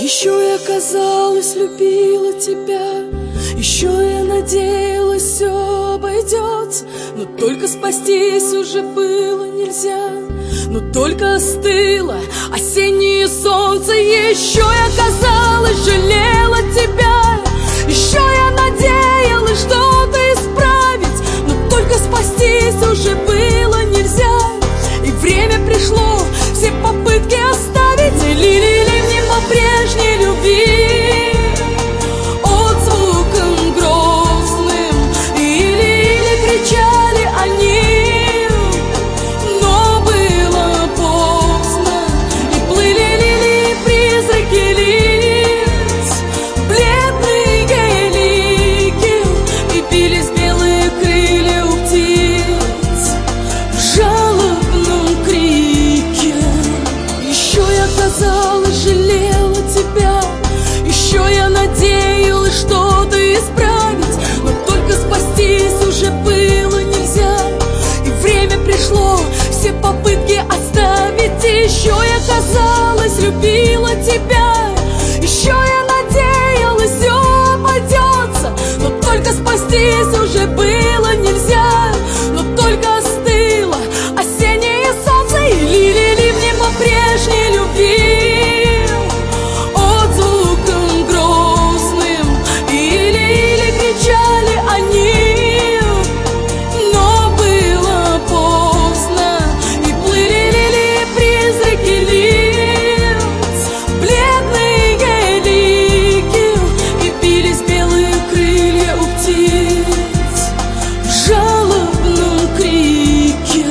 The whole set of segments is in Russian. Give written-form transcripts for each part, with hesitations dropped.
Еще я, казалось, любила тебя, еще я надеялась, все обойдется. Но только спастись уже было нельзя, но только остыло осеннее солнце. Еще я, казалось, жалела тебя, еще я надеялась что-то исправить, но только спастись уже было нельзя. И время пришло все попытки оставить, и лили ливни по прежней любви отзвуком грозным, или кричали они, но было поздно, и плыли лилии призраки лиц, бледные лики, и бились белые крылья у птиц в жалобном крике. Еще я, казалось, жалела тебя, еще я надеялась что-то исправить, но только спастись уже было нельзя. И время пришло все попытки оставить. И еще я, казалось, любила тебя, еще я надеялась, все обойдется, но только спастись уже было нельзя. Но только остыло осеннее солнце, и лили ливни по прежней любви отзвуком грозным, или кричали они, но было поздно, и плыли лилии призраки лиц, бледные лики, и бились белые крылья у птиц в жалобном крике.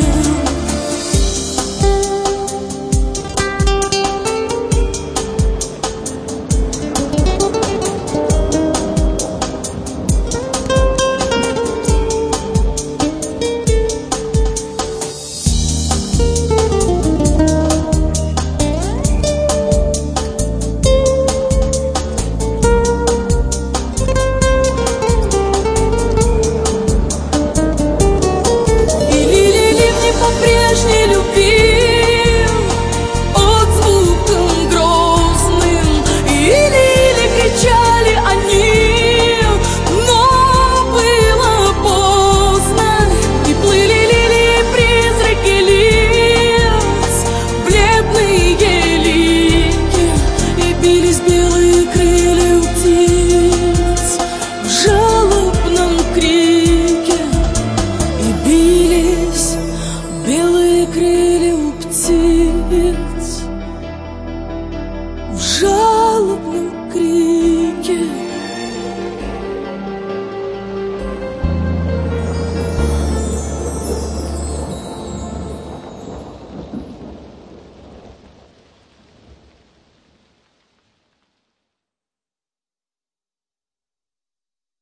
И лили ливни по прежней любви отзвуком грозным, или кричали они, но было поздно, и плыли лилии призраки лиц, бледные лики, и бились белые крылья у птиц в жалобном крике, и бились белые крылья у птиц в жалобном крике.